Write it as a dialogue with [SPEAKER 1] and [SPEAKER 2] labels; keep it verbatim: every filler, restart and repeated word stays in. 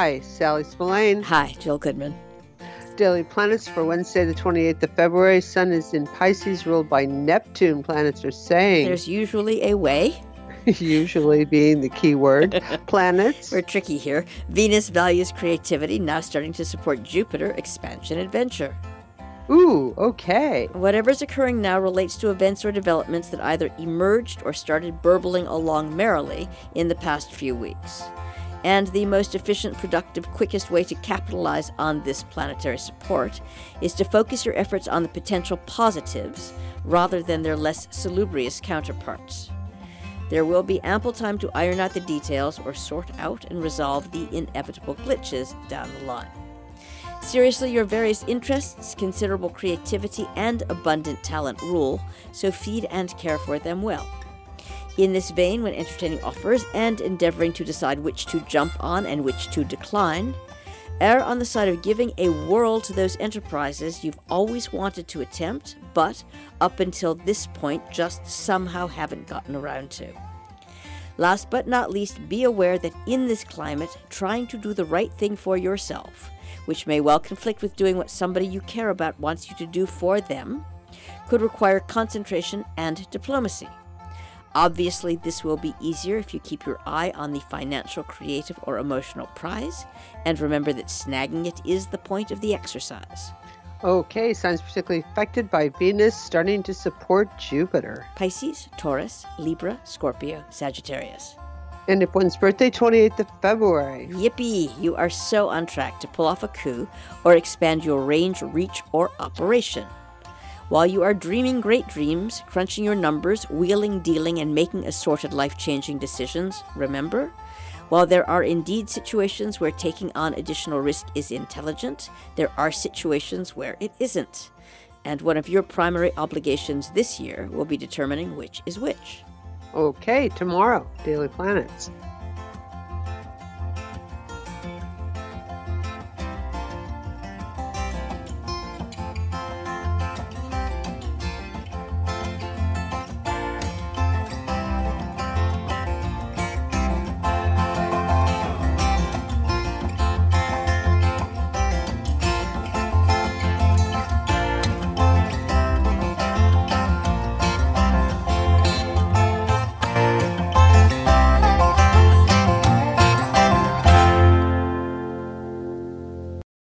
[SPEAKER 1] Hi, Sally Spillane.
[SPEAKER 2] Hi, Jill Goodman.
[SPEAKER 1] Daily Planets for Wednesday, the twenty-eighth of February. Sun is in Pisces, ruled by Neptune. Planets are saying.
[SPEAKER 2] There's usually a way.
[SPEAKER 1] Usually being the key word. Planets.
[SPEAKER 2] We're tricky here. Venus values creativity, now starting to support Jupiter, expansion, adventure.
[SPEAKER 1] Ooh, okay.
[SPEAKER 2] Whatever's occurring now relates to events or developments that either emerged or started burbling along merrily in the past few weeks. And the most efficient, productive, quickest way to capitalize on this planetary support is to focus your efforts on the potential positives rather than their less salubrious counterparts. There will be ample time to iron out the details or sort out and resolve the inevitable glitches down the line. Seriously, your various interests, considerable creativity, and abundant talent rule, so feed and care for them well. In this vein, when entertaining offers and endeavoring to decide which to jump on and which to decline, err on the side of giving a whirl to those enterprises you've always wanted to attempt, but up until this point just somehow haven't gotten around to. Last but not least, be aware that in this climate, trying to do the right thing for yourself, which may well conflict with doing what somebody you care about wants you to do for them, could require concentration and diplomacy. Obviously, this will be easier if you keep your eye on the financial, creative, or emotional prize, and remember that snagging it is the point of the exercise.
[SPEAKER 1] Okay, signs particularly affected by Venus starting to support Jupiter.
[SPEAKER 2] Pisces, Taurus, Libra, Scorpio, Sagittarius.
[SPEAKER 1] And if one's birthday, twenty-eighth of February.
[SPEAKER 2] Yippee! You are so on track to pull off a coup or expand your range, reach, or operation. While you are dreaming great dreams, crunching your numbers, wheeling, dealing, and making assorted life-changing decisions, remember, while there are indeed situations where taking on additional risk is intelligent, there are situations where it isn't. And one of your primary obligations this year will be determining which is which.
[SPEAKER 1] Okay, tomorrow, Daily Planets.